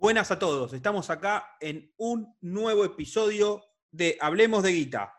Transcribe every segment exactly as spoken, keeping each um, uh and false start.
Buenas a todos, estamos acá en un nuevo episodio de Hablemos de Guita.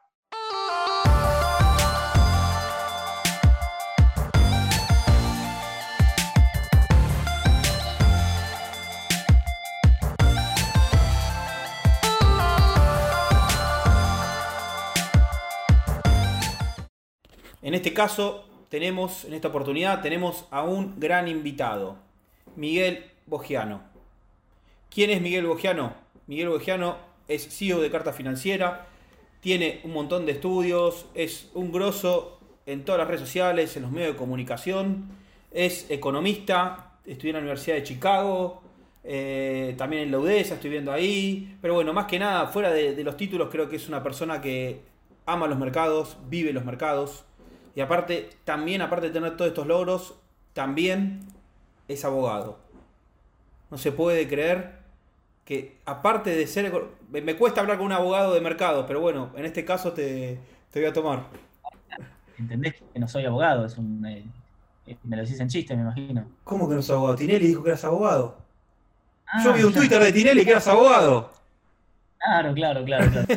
En este caso, tenemos, en esta oportunidad, tenemos a un gran invitado, Miguel Bogiano. ¿Quién es Miguel Bogiano? Miguel Bogiano es C E O de Carta Financiera, tiene un montón de estudios, es un grosso en todas las redes sociales, en los medios de comunicación, es economista, estudió en la Universidad de Chicago, eh, también en la UDESA, estoy viendo ahí, pero bueno, más que nada, fuera de, de los títulos, creo que es una persona que ama los mercados, vive los mercados, y aparte, también, aparte de tener todos estos logros, también es abogado. No se puede creer que, aparte de ser... Me cuesta hablar con un abogado de mercados, pero bueno, en este caso te, te voy a tomar. Entendés que no soy abogado, es un, eh, me lo decís en chiste, me imagino. ¿Cómo que no sos abogado? Tinelli dijo que eras abogado. Ah, Yo vi un Twitter de Tinelli que eras abogado. Claro, claro, claro, claro.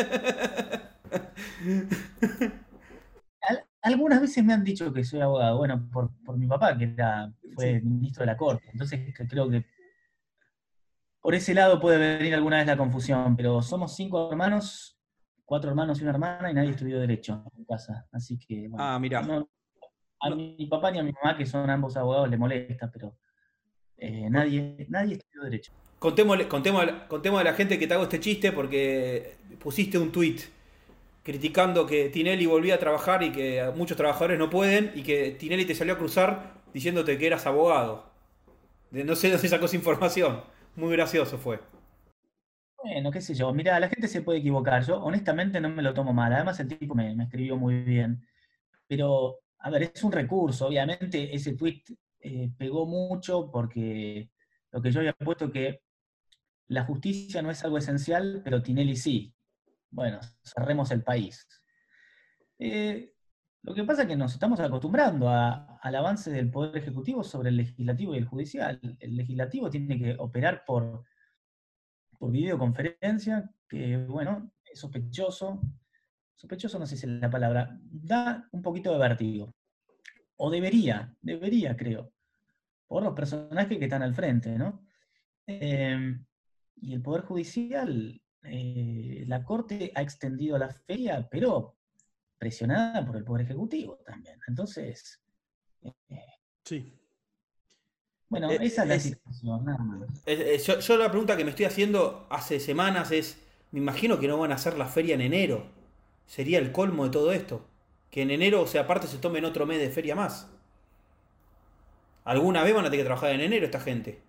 Al- algunas veces me han dicho que soy abogado, bueno, por, por mi papá, que era, fue Sí. ministro de la Corte, entonces que creo que por ese lado puede venir alguna vez la confusión, pero somos cinco hermanos, cuatro hermanos y una hermana, y nadie estudió Derecho en casa, así que, bueno, Ah, mirá. no, a No, mi papá ni a mi mamá, que son ambos abogados, le molesta, pero eh, nadie, nadie estudió Derecho. contémosle, contémosle, contémosle a la gente que te hago este chiste porque pusiste un tweet criticando que Tinelli volvía a trabajar y que muchos trabajadores no pueden y que Tinelli te salió a cruzar diciéndote que eras abogado. De- No sé dónde sacó esa información. Muy gracioso fue. Bueno, qué sé yo, mira, la gente se puede equivocar, yo honestamente no me lo tomo mal, además el tipo me, me escribió muy bien, pero, a ver, es un recurso, obviamente ese tweet eh, pegó mucho porque lo que yo había puesto que la justicia no es algo esencial, pero Tinelli sí. Bueno, cerremos el país. Eh, lo que pasa es que nos estamos acostumbrando a- al avance del Poder Ejecutivo sobre el Legislativo y el Judicial. El Legislativo tiene que operar por, por videoconferencia, que bueno, es sospechoso. Sospechoso no sé si es la palabra. Da un poquito de vértigo. O debería, debería, creo, por los personajes que están al frente, ¿no? Eh, y el Poder Judicial, eh, la Corte ha extendido la feria, pero presionada por el Poder Ejecutivo también. Entonces, eh, Sí. bueno, esa es Eh, la Es, situación, nada más. es- es- yo, yo la pregunta que me estoy haciendo hace semanas es, me imagino que no van a hacer la feria en enero. Sería el colmo de todo esto. Que en enero, o sea, aparte se tomen otro mes de feria más. Alguna vez van a tener que trabajar en enero esta gente.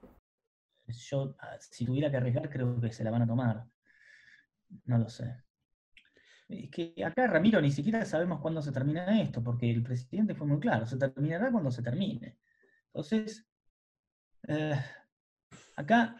Yo, ah, si tuviera que arriesgar, creo que se la van a tomar. No lo sé. Es que acá, Ramiro, ni siquiera sabemos cuándo se termina esto, porque el presidente fue muy claro, se terminará cuando se termine. Entonces, eh, acá,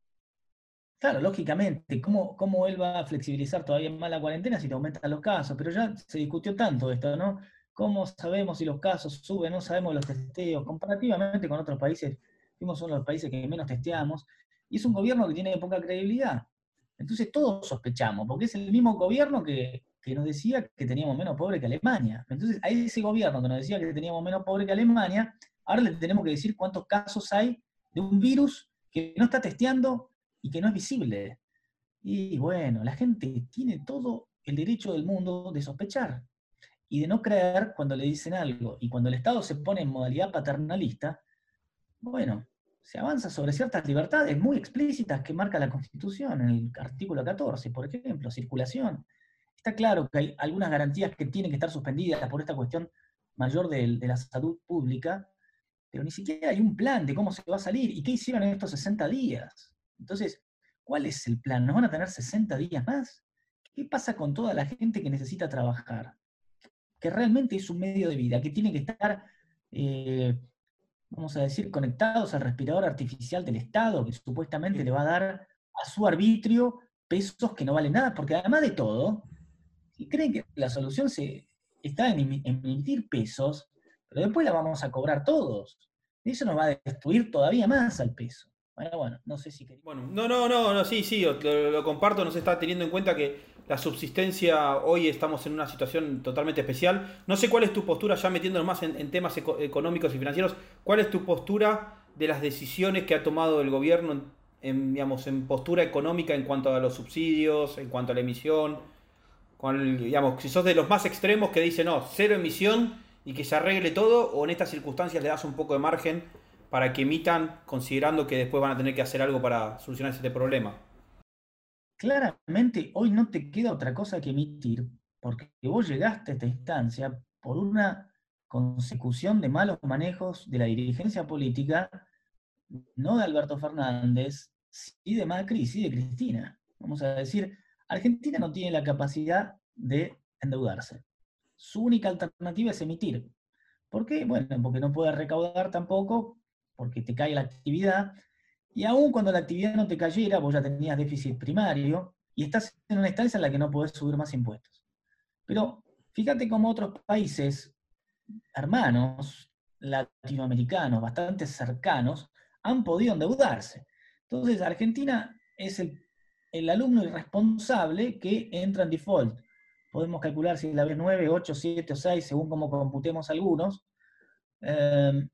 claro, lógicamente, ¿cómo, ¿cómo él va a flexibilizar todavía más la cuarentena si te aumentan los casos? Pero ya se discutió tanto esto, ¿no? ¿Cómo sabemos si los casos suben? No sabemos los testeos. Comparativamente con otros países, fuimos uno de los países que menos testeamos, y es un gobierno que tiene poca credibilidad. Entonces todos sospechamos, porque es el mismo gobierno que, que nos decía que teníamos menos pobre que Alemania. Entonces a ese gobierno que nos decía que teníamos menos pobre que Alemania, ahora le tenemos que decir cuántos casos hay de un virus que no está testeando y que no es visible. Y bueno, la gente tiene todo el derecho del mundo de sospechar y de no creer cuando le dicen algo. Y cuando el Estado se pone en modalidad paternalista, bueno, se avanza sobre ciertas libertades muy explícitas que marca la Constitución, en el artículo catorce, por ejemplo, circulación. Está claro que hay algunas garantías que tienen que estar suspendidas por esta cuestión mayor de, de la salud pública, pero ni siquiera hay un plan de cómo se va a salir y qué hicieron en estos sesenta días. Entonces, ¿cuál es el plan? ¿Nos van a tener sesenta días más? ¿Qué pasa con toda la gente que necesita trabajar? Que realmente es un medio de vida, que tiene que estar, eh, vamos a decir, conectados al respirador artificial del Estado, que supuestamente le va a dar a su arbitrio pesos que no valen nada, porque además de todo, si creen que la solución se, está en emi- en emitir pesos, pero después la vamos a cobrar todos. Y eso nos va a destruir todavía más al peso. Bueno, bueno, no sé si quería. Bueno, no, no, no, no, sí, sí, lo, lo- lo comparto, no se está teniendo en cuenta que la subsistencia, hoy estamos en una situación totalmente especial. No sé cuál es tu postura, ya metiéndonos más en, en temas eco- económicos y financieros, cuál es tu postura de las decisiones que ha tomado el gobierno en, en, digamos, en postura económica en cuanto a los subsidios, en cuanto a la emisión, con el- digamos, si sos de los más extremos que dicen, no, cero emisión y que se arregle todo, o en estas circunstancias le das un poco de margen para que emitan, considerando que después van a tener que hacer algo para solucionar este problema. Claramente hoy no te queda otra cosa que emitir, porque vos llegaste a esta instancia por una consecución de malos manejos de la dirigencia política, no de Alberto Fernández, sí de Macri y sí de Cristina. Vamos a decir, Argentina no tiene la capacidad de endeudarse. Su única alternativa es emitir. ¿Por qué? Bueno, porque no puede recaudar tampoco, porque te cae la actividad, y aún cuando la actividad no te cayera, vos ya tenías déficit primario y estás en una instancia en la que no podés subir más impuestos. Pero fíjate cómo otros países hermanos latinoamericanos bastante cercanos han podido endeudarse. Entonces, Argentina es el, el alumno irresponsable que entra en default. Podemos calcular si la vez nueve, ocho, siete o seis, según como computemos algunos. Eh,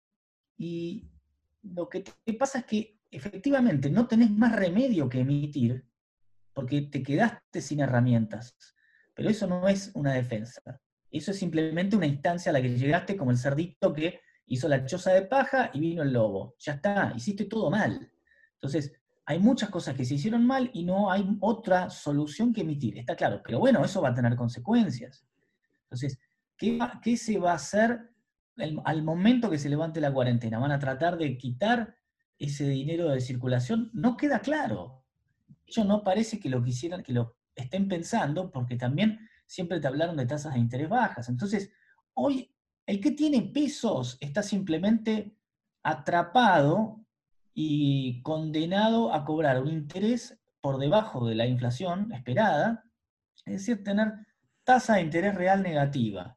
y lo que te pasa es que efectivamente no tenés más remedio que emitir porque te quedaste sin herramientas. Pero eso no es una defensa. Eso es simplemente una instancia a la que llegaste como el cerdito que hizo la choza de paja y vino el lobo. Ya está, hiciste todo mal. Entonces, hay muchas cosas que se hicieron mal y no hay otra solución que emitir. Está claro, pero bueno, eso va a tener consecuencias. Entonces, ¿qué, va- qué se va a hacer el- al momento que se levante la cuarentena? ¿Van a tratar de quitar ese dinero de circulación? No queda claro. De hecho, no parece que lo quisieran, que lo estén pensando, porque también siempre te hablaron de tasas de interés bajas. Entonces, hoy el que tiene pesos está simplemente atrapado y condenado a cobrar un interés por debajo de la inflación esperada, es decir, tener tasa de interés real negativa.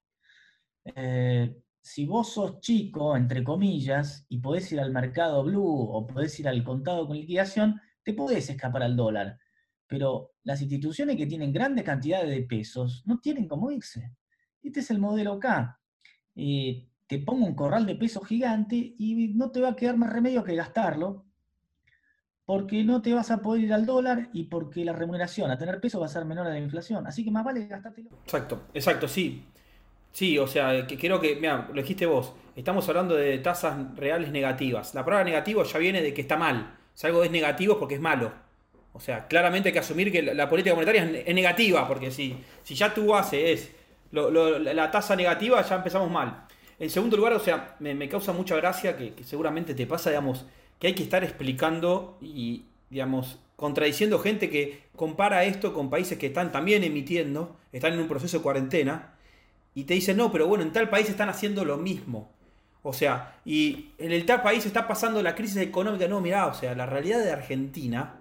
Eh, si vos sos chico, entre comillas, y podés ir al mercado blue o podés ir al contado con liquidación, te podés escapar al dólar. Pero las instituciones que tienen grandes cantidades de pesos no tienen cómo irse. Este es el modelo K. Eh, te pongo un corral de pesos gigante y no te va a quedar más remedio que gastarlo, porque no te vas a poder ir al dólar y porque la remuneración a tener peso va a ser menor a la inflación. Así que más vale gastártelo. Exacto, exacto, sí. Sí, o sea, que creo que, mira, lo dijiste vos, estamos hablando de tasas reales negativas. La palabra negativo ya viene de que está mal. Si algo es negativo es porque es malo. O sea, claramente hay que asumir que la, la política monetaria es, es negativa, porque si, si ya tu base es lo- lo- la tasa negativa, ya empezamos mal. En segundo lugar, o sea, me, me causa mucha gracia que, que seguramente te pasa, digamos, que hay que estar explicando y, digamos, contradiciendo gente que compara esto con países que están también emitiendo, están en un proceso de cuarentena y te dicen, no, pero bueno, en tal país están haciendo lo mismo. O sea, y en el tal país está pasando la crisis económica. No, mirá, o sea, la realidad de Argentina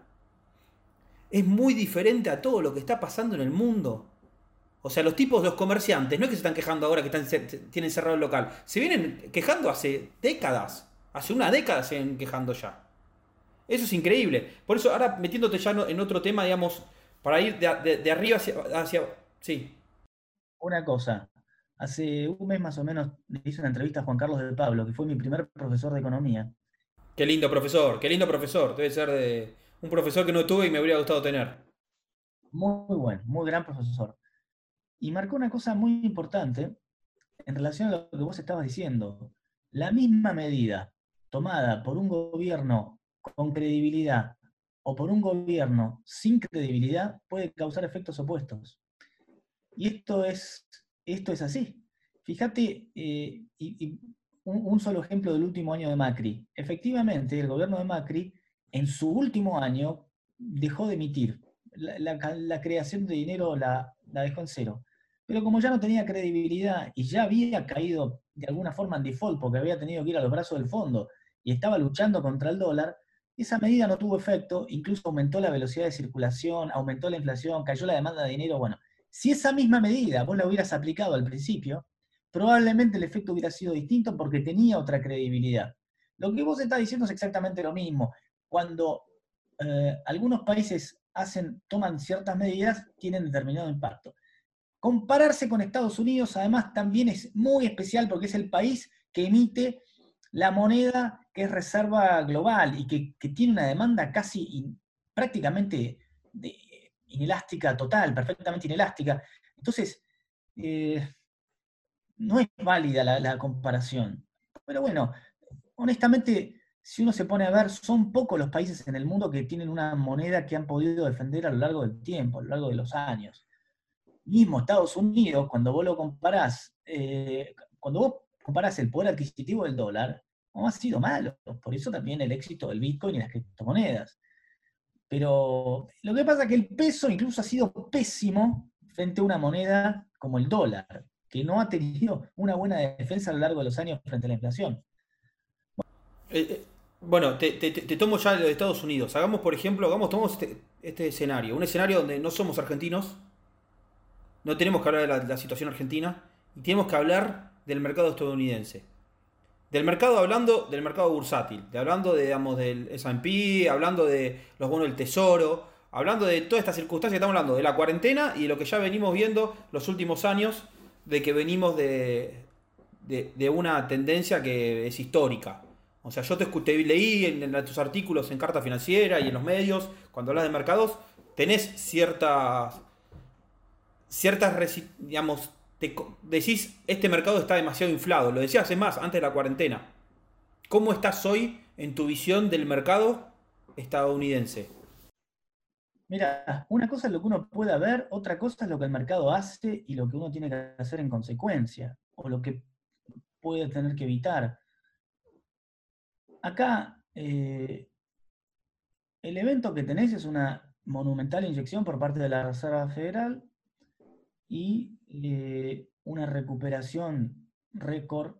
es muy diferente a todo lo que está pasando en el mundo. O sea, los tipos, los comerciantes, no es que se están quejando ahora que están, tienen cerrado el local. Se vienen quejando hace décadas. Hace una década se vienen quejando ya. Eso es increíble. Por eso, ahora metiéndote ya en otro tema, digamos, para ir de, de- de arriba hacia, hacia... Sí. Una cosa, hace un mes más o menos le hice una entrevista a Juan Carlos de Pablo, que fue mi primer profesor de economía. Qué lindo profesor, qué lindo profesor. Debe ser de un profesor que no tuve y me habría gustado tener. Muy bueno, muy gran profesor. Y marcó una cosa muy importante en relación a lo que vos estabas diciendo. La misma medida tomada por un gobierno con credibilidad o por un gobierno sin credibilidad puede causar efectos opuestos. Y esto es, esto es así. Fíjate, eh, y, y un, un solo ejemplo del último año de Macri. Efectivamente, el gobierno de Macri, en su último año, dejó de emitir. La, la- la creación de dinero la, la dejó en cero. Pero como ya no tenía credibilidad y ya había caído de alguna forma en default porque había tenido que ir a los brazos del fondo y estaba luchando contra el dólar, esa medida no tuvo efecto, incluso aumentó la velocidad de circulación, aumentó la inflación, cayó la demanda de dinero. Bueno, si esa misma medida vos la hubieras aplicado al principio, probablemente el efecto hubiera sido distinto porque tenía otra credibilidad. Lo que vos estás diciendo es exactamente lo mismo. cuando eh, algunos países hacen, toman ciertas medidas, tienen determinado impacto. Compararse con Estados Unidos, además, también es muy especial porque es el país que emite la moneda que es reserva global y que, que tiene una demanda casi in, prácticamente de, inelástica total, perfectamente inelástica. Entonces, eh, no es válida la, la comparación. Pero bueno, honestamente, si uno se pone a ver, son pocos los países en el mundo que tienen una moneda que han podido defender a lo largo del tiempo, a lo largo de los años. Mismo Estados Unidos, cuando vos lo comparás, eh, cuando vos comparás el poder adquisitivo del dólar, no ha sido malo. Por eso también el éxito del Bitcoin y las criptomonedas. Pero lo que pasa es que el peso incluso ha sido pésimo frente a una moneda como el dólar, que no ha tenido una buena defensa a lo largo de los años frente a la inflación. Eh, eh, bueno, te, te- te tomo ya lo de Estados Unidos. Hagamos, por ejemplo, hagamos, tomamos este, este escenario. Un escenario donde no somos argentinos, no tenemos que hablar de la, de la situación argentina, y tenemos que hablar del mercado estadounidense. Del mercado hablando del mercado bursátil, de hablando de, digamos, del S and P, hablando de los bonos del tesoro, hablando de todas estas circunstancias que estamos hablando, de la cuarentena y de lo que ya venimos viendo los últimos años, de que venimos de, de, de una tendencia que es histórica. O sea, yo te, te leí en, en tus artículos en Carta Financiera y en los medios, cuando hablas de mercados, tenés ciertas, ciertas, digamos, te decís, este mercado está demasiado inflado. Lo decías, es más, antes de la cuarentena. ¿Cómo estás hoy en tu visión del mercado estadounidense? Mira, una cosa es lo que uno pueda ver, otra cosa es lo que el mercado hace y lo que uno tiene que hacer en consecuencia, o lo que puede tener que evitar. Acá, eh, el evento que tenés es una monumental inyección por parte de la Reserva Federal y eh, una recuperación récord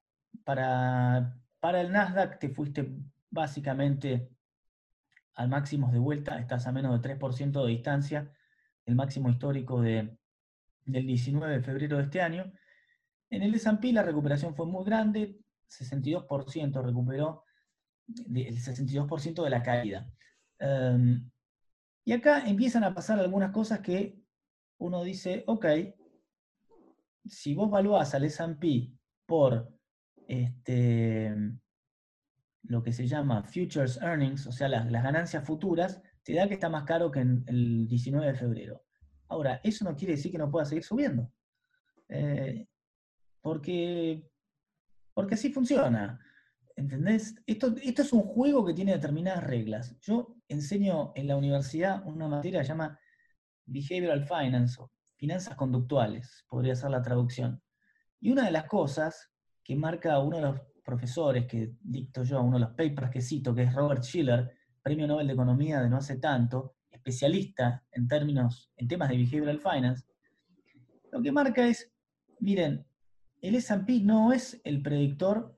para, para el Nasdaq. Te fuiste básicamente al máximo de vuelta, estás a menos de tres por ciento de distancia, el máximo histórico de, del diecinueve de febrero de este año. En el S and P la recuperación fue muy grande, sesenta y dos por ciento recuperó, el sesenta y dos por ciento de la caída. Um, y acá empiezan a pasar algunas cosas que uno dice, ok, si vos valuás al S and P por este, lo que se llama futures earnings, o sea, las, las ganancias futuras, te da que está más caro que en el diecinueve de febrero. Ahora, eso no quiere decir que no pueda seguir subiendo, eh, porque, porque así funciona. ¿Entendés? Esto, esto es un juego que tiene determinadas reglas. Yo enseño en la universidad una materia que se llama Behavioral Finance, o finanzas conductuales, podría ser la traducción. Y una de las cosas que marca uno de los profesores que dicto yo, uno de los papers que cito, que es Robert Shiller, premio Nobel de Economía de no hace tanto, especialista en términos, en temas de Behavioral Finance, lo que marca es, miren, el S and P no es el predictor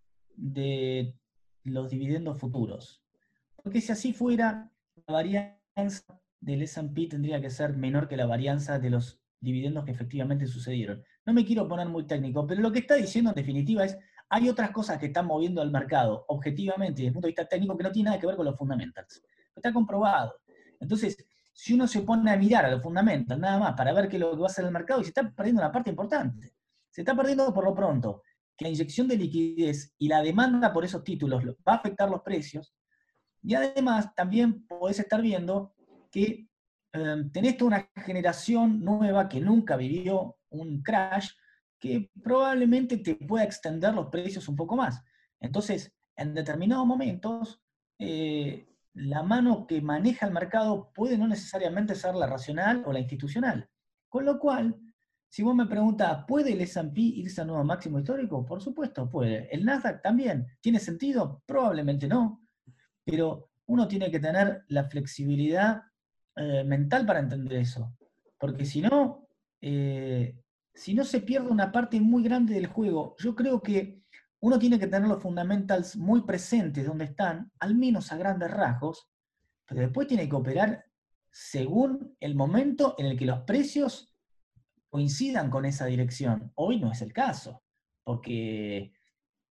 de los dividendos futuros. Porque si así fuera, la varianza del S and P tendría que ser menor que la varianza de los dividendos que efectivamente sucedieron. No me quiero poner muy técnico, pero lo que está diciendo en definitiva es, hay otras cosas que están moviendo al mercado, objetivamente, desde el punto de vista técnico, que no tiene nada que ver con los fundamentals. Está comprobado. Entonces, si uno se pone a mirar a los fundamentals nada más para ver qué es lo que va a hacer el mercado, y se está perdiendo una parte importante. Se está perdiendo por lo pronto que la inyección de liquidez y la demanda por esos títulos va a afectar los precios, y además también podés estar viendo que eh, tenés toda una generación nueva que nunca vivió un crash, que probablemente te pueda extender los precios un poco más. Entonces, en determinados momentos, eh, la mano que maneja el mercado puede no necesariamente ser la racional o la institucional. Con lo cual, si vos me preguntas, ¿puede el S and P irse a nuevo máximo histórico? Por supuesto, puede. ¿El Nasdaq también? ¿Tiene sentido? Probablemente no. Pero uno tiene que tener la flexibilidad eh, mental para entender eso. Porque si no, eh, si no se pierde una parte muy grande del juego. Yo creo que uno tiene que tener los fundamentals muy presentes donde están, al menos a grandes rasgos, pero después tiene que operar según el momento en el que los precios coincidan con esa dirección. Hoy no es el caso, porque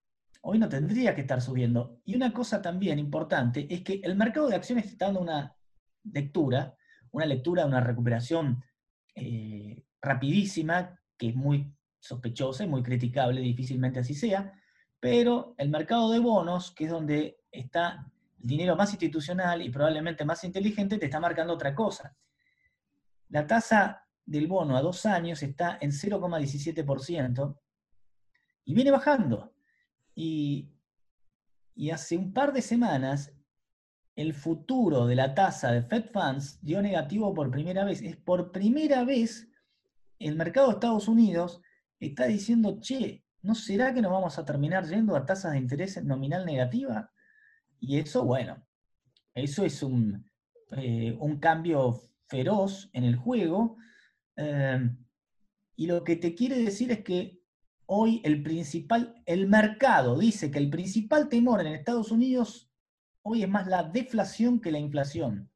hoy no tendría que estar subiendo. Y una cosa también importante es que el mercado de acciones está dando una lectura, una lectura, una recuperación eh, rapidísima, que es muy sospechosa y muy criticable, difícilmente así sea, pero el mercado de bonos, que es donde está el dinero más institucional y probablemente más inteligente, te está marcando otra cosa. La tasa del bono a dos años está en cero coma diecisiete por ciento y viene bajando. Y, y hace un par de semanas el futuro de la tasa de Fed Funds dio negativo por primera vez. Es por primera vez el mercado de Estados Unidos está diciendo, che, ¿no será que nos vamos a terminar yendo a tasas de interés nominal negativa? Y eso, bueno, eso es un, eh, un cambio feroz en el juego. Eh, y lo que te quiere decir es que hoy el principal, el mercado dice que el principal temor en Estados Unidos hoy es más la deflación que la inflación.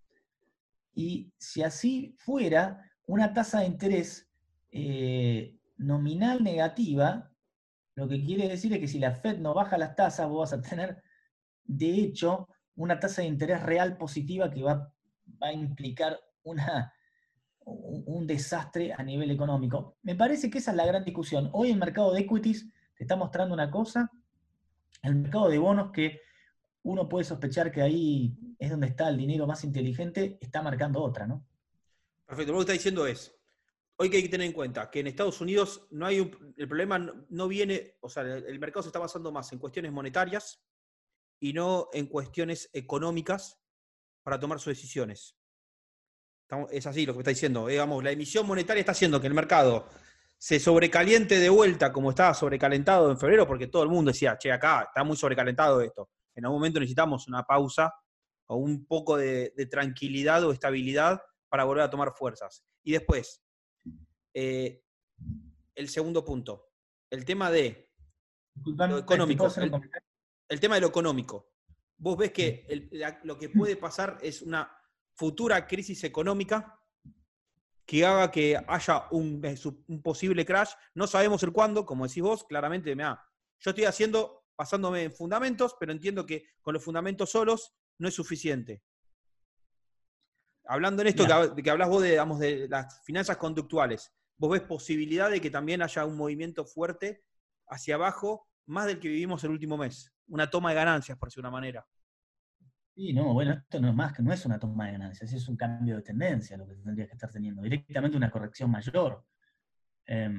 Y si así fuera, una tasa de interés eh, nominal negativa, lo que quiere decir es que si la Fed no baja las tasas, vos vas a tener, de hecho, una tasa de interés real positiva que va, va a implicar una, un, un desastre a nivel económico. Me parece que esa es la gran discusión. Hoy el mercado de equities te está mostrando una cosa, el mercado de bonos que uno puede sospechar que ahí es donde está el dinero más inteligente, está marcando otra, ¿no? Perfecto, lo que está diciendo es, hoy que hay que tener en cuenta que en Estados Unidos no hay un, el problema no, no viene, o sea, el, el mercado se está basando más en cuestiones monetarias y no en cuestiones económicas para tomar sus decisiones. Estamos, es así lo que me está diciendo. Digamos, la emisión monetaria está haciendo que el mercado se sobrecaliente de vuelta como estaba sobrecalentado en febrero, porque todo el mundo decía, che, acá está muy sobrecalentado esto. En algún momento necesitamos una pausa o un poco de, de tranquilidad o estabilidad para volver a tomar fuerzas. Y después, eh, el segundo punto, el tema de Disculpame, lo ¿te puedo económico. hacer un El, comentario? el tema de lo económico. Vos ves Sí. que el, la, lo que puede pasar es una futura crisis económica que haga que haya un, un posible crash. No sabemos el cuándo, como decís vos, claramente, mirá, yo estoy haciendo, basándome en fundamentos, pero entiendo que con los fundamentos solos no es suficiente. Hablando en esto Mirá, que, que hablas vos de, digamos, de las finanzas conductuales, ¿vos ves posibilidad de que también haya un movimiento fuerte hacia abajo, más del que vivimos el último mes? Una toma de ganancias, por decir una manera. sí, no, bueno, esto no es más que no es una toma de ganancias, es un cambio de tendencia lo que tendrías que estar teniendo, directamente una corrección mayor. Eh,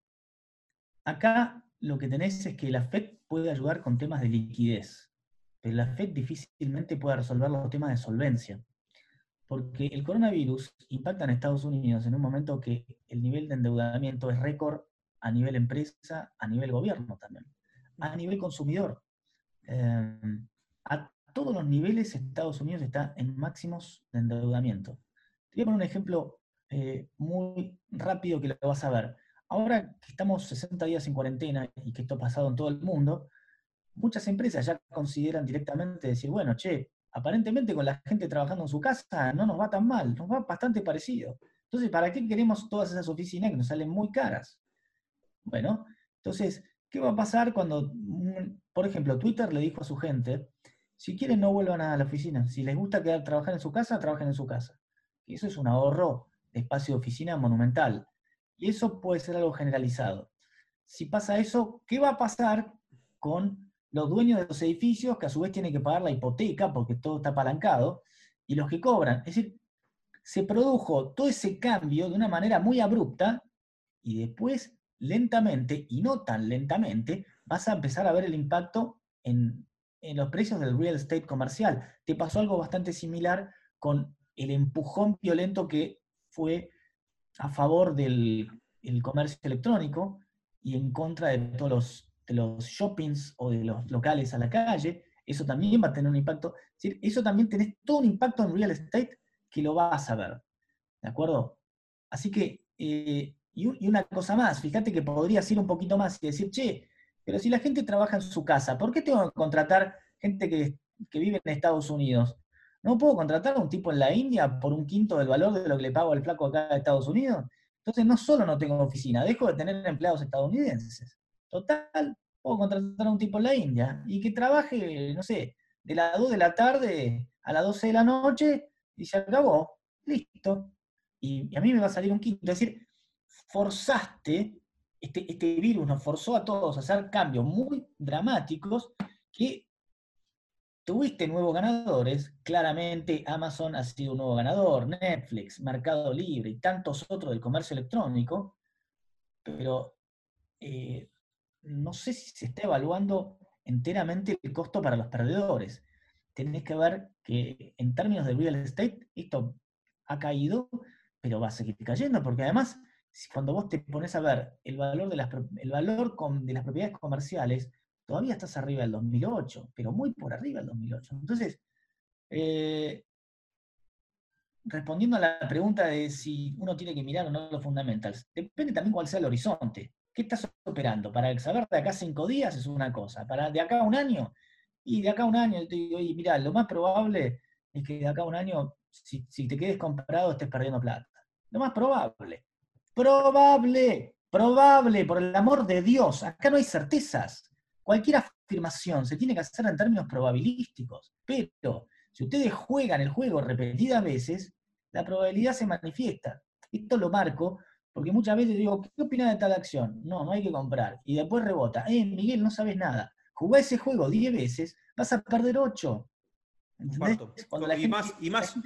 acá lo que tenés es que la Fed puede ayudar con temas de liquidez, pero la Fed difícilmente puede resolver los temas de solvencia, porque el coronavirus impacta en Estados Unidos en un momento que el nivel de endeudamiento es récord a nivel empresa, a nivel gobierno también, a nivel consumidor. Eh, a todos los niveles Estados Unidos está en máximos de endeudamiento. Te voy a poner un ejemplo eh, muy rápido que lo vas a ver. Ahora que estamos sesenta días en cuarentena y que esto ha pasado en todo el mundo, muchas empresas ya consideran directamente decir, bueno, che, aparentemente con la gente trabajando en su casa no nos va tan mal, nos va bastante parecido. Entonces, ¿para qué queremos todas esas oficinas que nos salen muy caras? Bueno, entonces, ¿qué va a pasar cuando, por ejemplo, Twitter le dijo a su gente, si quieren no vuelvan a la oficina, si les gusta quedar trabajar en su casa, trabajen en su casa? Y eso es un ahorro de espacio de oficina monumental. Y eso puede ser algo generalizado. Si pasa eso, ¿qué va a pasar con los dueños de los edificios que a su vez tienen que pagar la hipoteca porque todo está apalancado y los que cobran? Es decir, se produjo todo ese cambio de una manera muy abrupta y después, lentamente, y no tan lentamente, vas a empezar a ver el impacto en, en los precios del real estate comercial. Te pasó algo bastante similar con el empujón violento que fue a favor del el comercio electrónico y en contra de todos los, de los shoppings o de los locales a la calle. Eso también va a tener un impacto. Es decir, eso también tenés todo un impacto en real estate que lo vas a ver. ¿De acuerdo? Así que, eh, y, y una cosa más, fíjate que podrías ir un poquito más y decir, che, pero si la gente trabaja en su casa, ¿por qué tengo que contratar gente que, que vive en Estados Unidos? ¿No puedo contratar a un tipo en la India por un quinto del valor de lo que le pago al flaco acá de Estados Unidos? Entonces no solo no tengo oficina, dejo de tener empleados estadounidenses. Total, puedo contratar a un tipo en la India y que trabaje, no sé, de las dos de la tarde a las doce de la noche y se acabó. Listo. Y, y a mí me va a salir un quinto. Es decir, forzaste, este, este virus nos forzó a todos a hacer cambios muy dramáticos que tuviste nuevos ganadores. Claramente Amazon ha sido un nuevo ganador, Netflix, Mercado Libre y tantos otros del comercio electrónico, pero eh, no sé si se está evaluando enteramente el costo para los perdedores. Tenés que ver que en términos de real estate, esto ha caído, pero va a seguir cayendo, porque además, si cuando vos te pones a ver el valor de las, el valor con, de las propiedades comerciales, todavía estás arriba del dos mil ocho, pero muy por arriba del dos mil ocho. Entonces, eh, respondiendo a la pregunta de si uno tiene que mirar o no los fundamentals, depende también cuál sea el horizonte. ¿Qué estás operando? Para saber de acá a cinco días es una cosa, para de acá a un año, y de acá a un año te digo, oye, mira, lo más probable es que de acá a un año, si, si te quedes comprado, estés perdiendo plata. Lo más probable. Probable, probable, por el amor de Dios. Acá no hay certezas. Cualquier afirmación se tiene que hacer en términos probabilísticos, pero si ustedes juegan el juego repetidas veces, la probabilidad se manifiesta. Esto lo marco porque muchas veces digo, ¿qué opinas de tal acción? No, no hay que comprar. Y después rebota. Eh, Miguel, no sabes nada. Jugá ese juego diez veces, vas a perder ocho. ¿Entendés? Comparto. Cuando la Y gente, más, y la más, gente,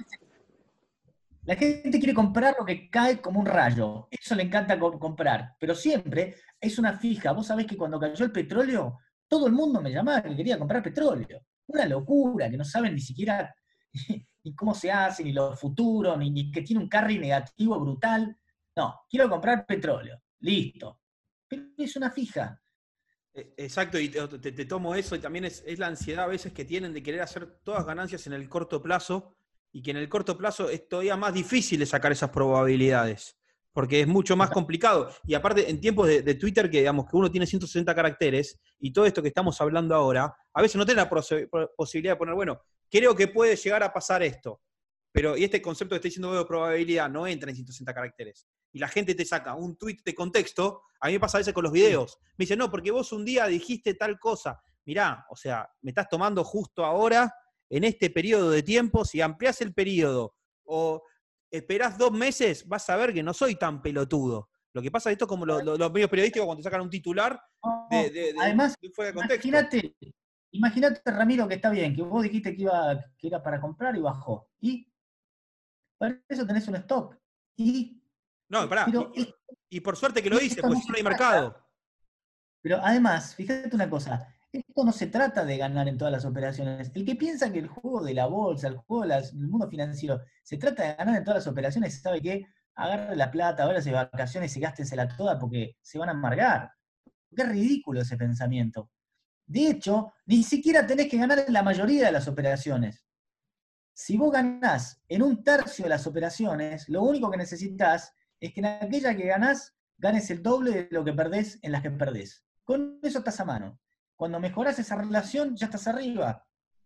la gente quiere comprar lo que cae como un rayo. Eso le encanta co- comprar. Pero siempre es una fija. Vos sabés que cuando cayó el petróleo, todo el mundo me llamaba que quería comprar petróleo. Una locura, que no saben ni siquiera ni cómo se hace, ni los futuros, ni, ni que tiene un carry negativo brutal. No, quiero comprar petróleo. Listo. Pero es una fija. eh, exacto, y te, te- te tomo eso, y también es, es la ansiedad a veces que tienen de querer hacer todas ganancias en el corto plazo, y que en el corto plazo es todavía más difícil de sacar esas probabilidades, porque es mucho más complicado. Y aparte, en tiempos de, de Twitter, que digamos que uno tiene ciento sesenta caracteres, y todo esto que estamos hablando ahora, a veces no tiene la pose- posibilidad de poner, bueno, creo que puede llegar a pasar esto. Pero, y este concepto que estoy diciendo de probabilidad no entra en ciento sesenta caracteres. Y la gente te saca un tweet de contexto. A mí me pasa a veces con los Sí. videos. Me dice, no, porque vos un día dijiste tal cosa. Mirá, o sea, me estás tomando justo ahora, en este periodo de tiempo. Si ampliás el periodo o esperás dos meses, vas a ver que no soy tan pelotudo. Lo que pasa es esto como los, los, los medios periodísticos cuando sacan un titular de, No, de, de, además, de fuera de contexto. imagínate, imagínate, Ramiro, que está bien, que vos dijiste que, iba, que era para comprar y bajó. Y para eso tenés un stop. Y, No, pará. pero Y, y por suerte que lo hice, esto pues no si no, se no hay trata. mercado. Pero además, fíjate una cosa, esto no se trata de ganar en todas las operaciones. El que piensa que el juego de la bolsa, el juego del mundo financiero, se trata de ganar en todas las operaciones, ¿sabe qué? Agarre la plata, váyase de vacaciones y gástensela toda porque se van a amargar. Qué ridículo ese pensamiento. De hecho, ni siquiera tenés que ganar en la mayoría de las operaciones. Si vos ganás en un tercio de las operaciones, lo único que necesitas es que en aquella que ganás, ganes el doble de lo que perdés en las que perdés. Con eso estás a mano. Cuando mejorás esa relación, ya estás arriba.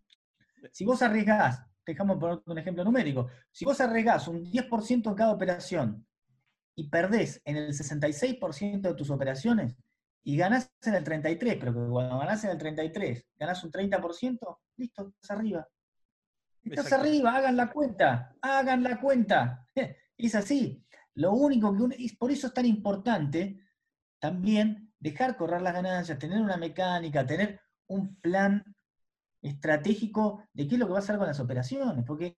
Si vos arriesgás, dejamos por un ejemplo numérico, si vos arriesgás un diez por ciento en cada operación y perdés en el sesenta y seis por ciento de tus operaciones y ganás en el treinta y tres por ciento, pero que cuando ganás en el treinta y tres por ciento, ganás un treinta por ciento, listo, estás arriba. Estás Exacto. arriba, hagan la cuenta, hagan la cuenta. Es así. Lo único que uno, es por eso es tan importante también dejar correr las ganancias, tener una mecánica, tener un plan estratégico de qué es lo que va a hacer con las operaciones. Porque,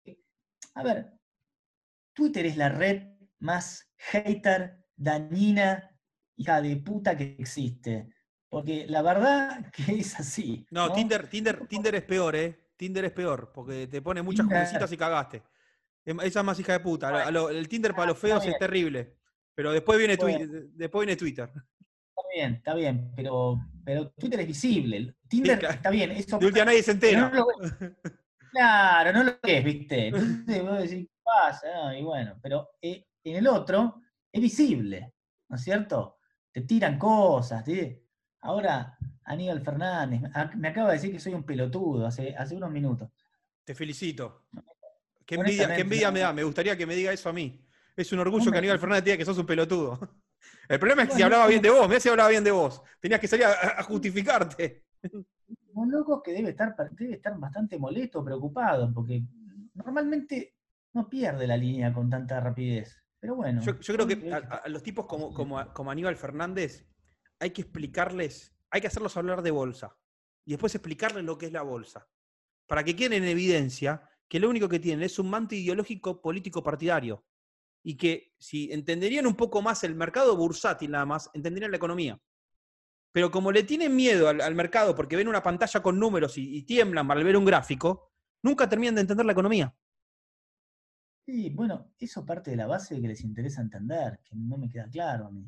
a ver, Twitter es la red más hater, dañina, hija de puta que existe. Porque la verdad que es así, No, ¿no? Tinder, Tinder, Tinder es peor, ¿eh? Tinder es peor, porque te pone muchas crucecitas Tinder, y cagaste. Em- Esa es más hija de puta. A lo- a lo- el Tinder para los está feos es bien, terrible. Pero después viene, bueno, twi- después viene Twitter. está bien, está bien, pero, pero Twitter es visible. Sí, Tinder claro. está bien, eso De última nadie se pero no entera. lo ves. Claro, no lo ves, ¿viste? Entonces vos decís, ¿qué pasa? Ah, y bueno, pero eh, en el otro es visible, ¿no es cierto? Te tiran cosas, ¿sí? Ahora, Aníbal Fernández, a- me acaba de decir que soy un pelotudo hace, hace unos minutos. Te felicito. Qué envidia, qué Honestamente, envidia me no, da. Me gustaría que me diga eso a mí. Es un no orgullo que me, Aníbal Fernández te diga que sos un pelotudo. El problema es que si Bueno, hablaba bien como de vos, mirá si hablaba bien de vos. Tenías que salir a, a justificarte. un loco que debe estar, debe estar bastante molesto, preocupado, porque normalmente no pierde la línea con tanta rapidez. Pero Yo, bueno, yo creo hoy que se a, ve que está a los tipos como, bastante. como, como Aníbal Fernández hay que explicarles, hay que hacerlos hablar de bolsa. Y después explicarles lo que es la bolsa. Para que queden en evidencia que lo único que tienen es un manto ideológico político partidario. Y que si entenderían un poco más el mercado bursátil nada más, entenderían la economía. Pero como le tienen miedo al, al mercado porque ven una pantalla con números y, y tiemblan al ver un gráfico, nunca terminan de entender la economía. Sí, bueno, eso parte de la base que les interesa entender, que no me queda claro a mí.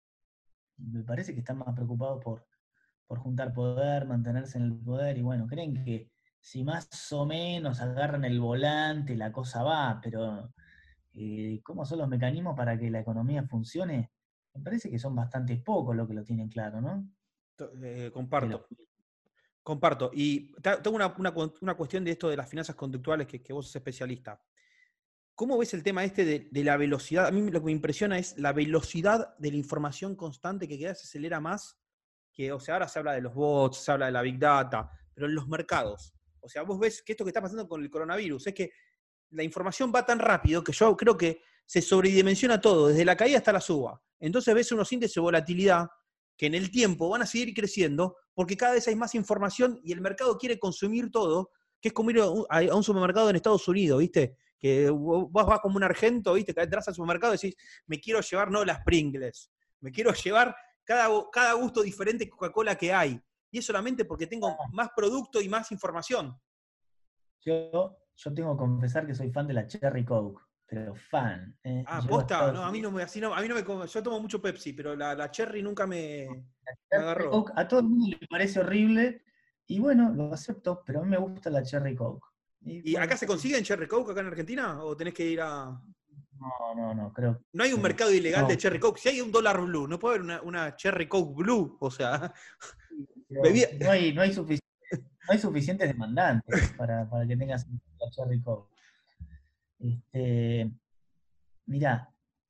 Me parece que están más preocupados por, por juntar poder, mantenerse en el poder, y bueno, creen que si más o menos agarran el volante, la cosa va, pero eh, ¿cómo son los mecanismos para que la economía funcione? Me parece que son bastante pocos los que lo tienen claro, ¿no? Eh, Que los... comparto. Comparto. Y tengo una, una, una, cuestión de esto de las finanzas conductuales que, que vos sos especialista. ¿Cómo ves el tema este de, de, la velocidad? A mí lo que me impresiona es la velocidad de la información constante que cada vez se acelera más. Que, o sea, ahora se habla de los bots, se habla de la big data, pero en los mercados. O sea, vos ves que esto que está pasando con el coronavirus es que la información va tan rápido que yo creo que se sobredimensiona todo, desde la caída hasta la suba. Entonces ves unos índices de volatilidad que en el tiempo van a seguir creciendo porque cada vez hay más información y el mercado quiere consumir todo, que es como ir a un supermercado en Estados Unidos, ¿viste? Que vos vas como un argento, ¿viste? Que entras al supermercado y decís, me quiero llevar, no las Pringles, me quiero llevar cada, cada gusto diferente de Coca-Cola que hay. Y es solamente porque tengo más producto y más información. Yo, yo tengo que confesar que soy fan de la Cherry Coke, pero fan. ¿eh? Ah, Llego a posta, Estados no, a mí Unidos, no me, así no, a mí no me, yo tomo mucho Pepsi, pero la, la Cherry nunca me, la me Cherry agarró. Coke, a todo el mundo le parece horrible, y bueno, lo acepto, pero a mí me gusta la Cherry Coke. Y ¿Y acá bueno, se qué sé yo. consiguen Cherry Coke acá en Argentina? ¿O tenés que ir a...? No, no, no, creo No hay un que no. mercado ilegal de No, Cherry Coke. Si hay un dólar blue, no puede haber una, una Cherry Coke blue. O sea, pero bebida... no hay, no hay, sufic- no hay suficientes demandantes para, para que tengas la Cherry Coke. Este, mirá,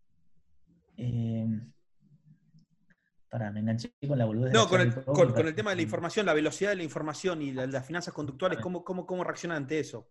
eh, para, me enganché con la boludez de la No, con Cherry el, Coke y con, con perdí. el tema de la información, la velocidad de la información y la- las finanzas conductuales, Exactamente. ¿cómo, cómo, cómo reaccionan ante eso?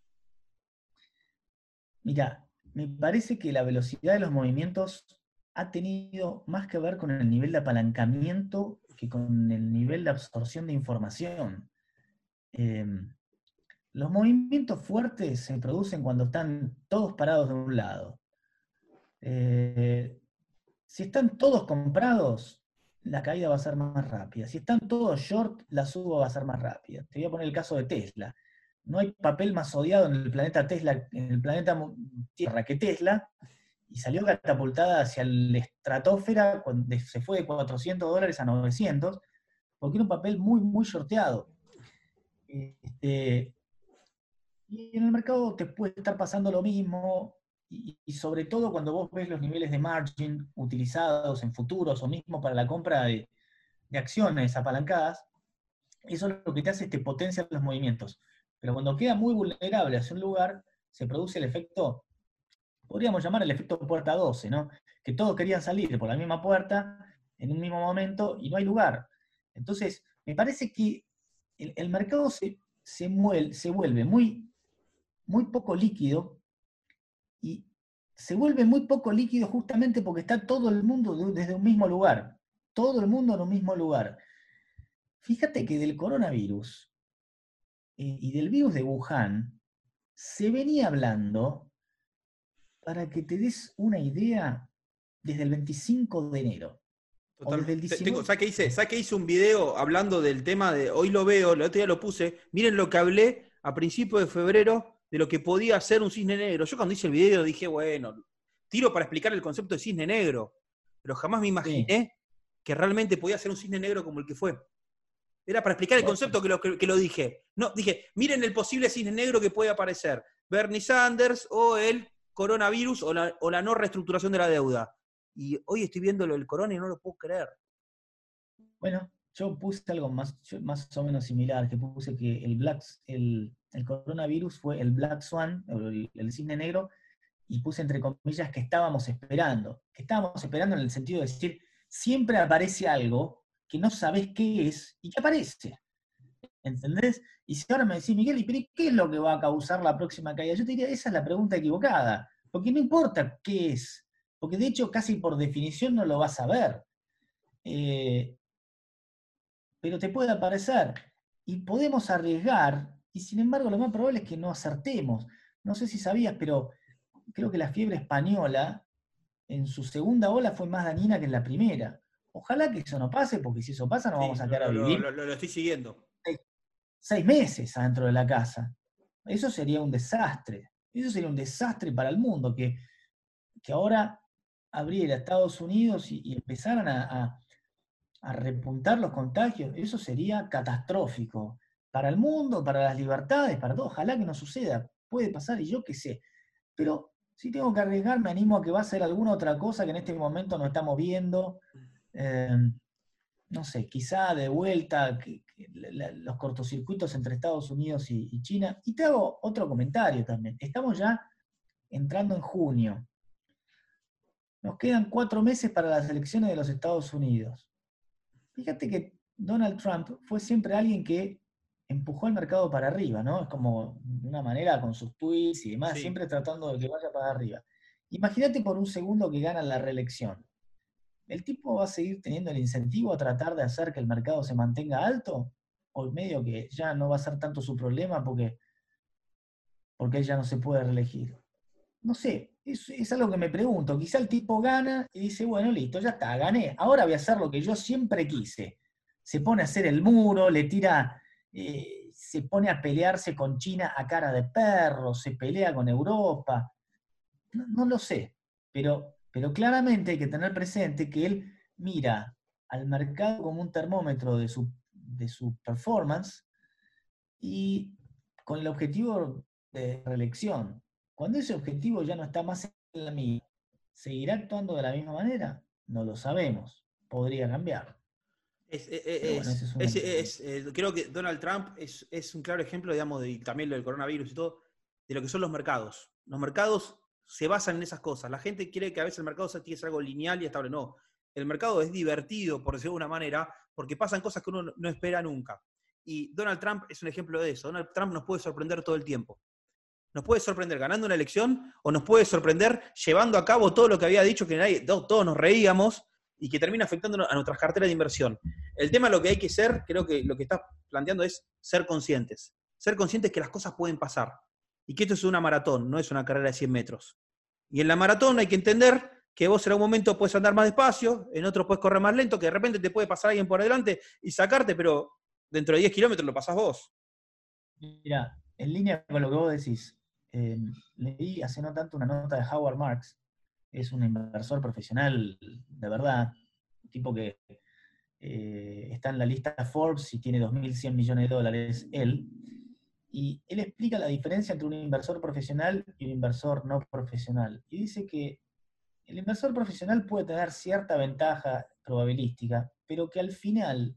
Mira, me parece que la velocidad de los movimientos ha tenido más que ver con el nivel de apalancamiento que con el nivel de absorción de información. Eh, los movimientos fuertes se producen cuando están todos parados de un lado. Eh, si están todos comprados, la caída va a ser más rápida. Si están todos short, la suba va a ser más rápida. Te voy a poner el caso de Tesla. No hay papel más odiado en el planeta Tesla, en el planeta Tierra que Tesla, y salió catapultada hacia la estratosfera cuando se fue de cuatrocientos dólares a novecientos, porque era un papel muy, muy shorteado. Este, y en el mercado te puede estar pasando lo mismo, y, y sobre todo cuando vos ves los niveles de margin utilizados en futuros o mismo para la compra de, de acciones apalancadas, eso lo que te hace es que potencia los movimientos. Pero cuando queda muy vulnerable hacia un lugar, se produce el efecto, podríamos llamar el efecto puerta doce, ¿no? Que todos querían salir por la misma puerta en un mismo momento y no hay lugar. Entonces, me parece que el, el mercado se, se, muel, se vuelve muy, muy poco líquido, y se vuelve muy poco líquido justamente porque está todo el mundo de- desde un mismo lugar. Todo el mundo en un mismo lugar. Fíjate que del coronavirus eh, y del virus de Wuhan se venía hablando, para que te des una idea, desde el veinticinco de enero o desde el Totalmente. Tengo, diecinueve. ¿sabes qué hice? ¿Sabes qué hice un video hablando del tema de, hoy lo veo, el otro día lo puse, miren lo que hablé a principios de febrero de lo que podía ser un cisne negro. Yo cuando hice el video dije, bueno, tiro para explicar el concepto de cisne negro, pero jamás me Sí, imaginé que realmente podía ser un cisne negro como el que fue. Era para explicar el bueno, concepto que lo, que, que lo dije. No, dije, miren el posible cisne negro que puede aparecer. Bernie Sanders o el coronavirus o la, o la no reestructuración de la deuda. Y hoy estoy viendo lo del corona y no lo puedo creer. bueno, yo puse algo más, más o menos similar, que puse que el, Black, el, el coronavirus fue el Black Swan, el, el cisne negro, y puse entre comillas que estábamos esperando. Que estábamos esperando en el sentido de decir, siempre aparece algo que no sabés qué es y que aparece. ¿Entendés? Y si ahora me decís, Miguel, ¿y pero qué es lo que va a causar la próxima caída? Yo te diría, esa es la pregunta equivocada. Porque no importa qué es. Porque de hecho, casi por definición no lo vas a ver. Eh, pero te puede aparecer. Y podemos arriesgar, y sin embargo lo más probable es que no acertemos. No sé si sabías, pero creo que la fiebre española en su segunda ola fue más dañina que en la primera. Ojalá que eso no pase, porque si eso pasa nos Sí, vamos a lo, quedar a lo, lo, vivir lo- lo estoy siguiendo. seis, seis meses adentro de la casa. Eso sería un desastre. Eso sería un desastre para el mundo, que, que ahora abriera Estados Unidos y, y empezaran a, a a repuntar los contagios, eso sería catastrófico para el mundo, para las libertades, para todo. Ojalá que no suceda, puede pasar y yo qué sé. Pero si tengo que arriesgar, me animo a que va a ser alguna otra cosa que en este momento no estamos viendo. Eh, no sé, quizá de vuelta que, que la, los cortocircuitos entre Estados Unidos y, y China. Y te hago otro comentario también. Estamos ya entrando en junio. Nos quedan cuatro meses para las elecciones de los Estados Unidos. Fíjate que Donald Trump fue siempre alguien que empujó el mercado para arriba, ¿no? Es como de una manera con sus tweets y demás, Sí. siempre tratando de que vaya para arriba. Imagínate por un segundo que gana la reelección. ¿El tipo va a seguir teniendo el incentivo a tratar de hacer que el mercado se mantenga alto? ¿O medio que ya no va a ser tanto su problema porque, porque él ya no se puede reelegir? No sé, es, es algo que me pregunto. Quizá el tipo gana y dice, bueno, listo, ya está, gané. Ahora voy a hacer lo que yo siempre quise. Se pone a hacer el muro, le tira, eh, se pone a pelearse con China a cara de perro, se pelea con Europa. No, no lo sé, pero, pero claramente hay que tener presente que él mira al mercado como un termómetro de su, de su performance y con el objetivo de reelección. Cuando ese objetivo ya no está más en la mira, ¿seguirá actuando de la misma manera? No lo sabemos. Podría cambiar. Es, es, Pero bueno, ese es- es un es- ejemplo. es, eh, creo que Donald Trump es, es un claro ejemplo, digamos, de, y también lo del coronavirus y todo, de lo que son los mercados. Los mercados se basan en esas cosas. La gente cree que a veces el mercado tiene que ser algo lineal y estable. No, el mercado es divertido, por decirlo de una manera, porque pasan cosas que uno no no espera nunca. Y Donald Trump es un ejemplo de eso. Donald Trump nos puede sorprender todo el tiempo. Nos puede sorprender ganando una elección o nos puede sorprender llevando a cabo todo lo que había dicho que nadie, todos nos reíamos y que termina afectando a nuestras carteras de inversión. El tema lo que hay que ser, creo que lo que estás planteando es ser conscientes. Ser conscientes que las cosas pueden pasar y que esto es una maratón, no es una carrera de cien metros. Y en la maratón hay que entender que vos en un momento puedes andar más despacio, en otro puedes correr más lento, que de repente te puede pasar alguien por delante y sacarte, pero dentro de diez kilómetros lo pasás vos. Mira, en línea con lo que vos decís, eh, leí hace no tanto una nota de Howard Marks, es un inversor profesional de verdad, un tipo que eh, está en la lista Forbes y tiene dos mil cien millones de dólares él, y él explica la diferencia entre un inversor profesional y un inversor no profesional. Y dice que el inversor profesional puede tener cierta ventaja probabilística, pero que al final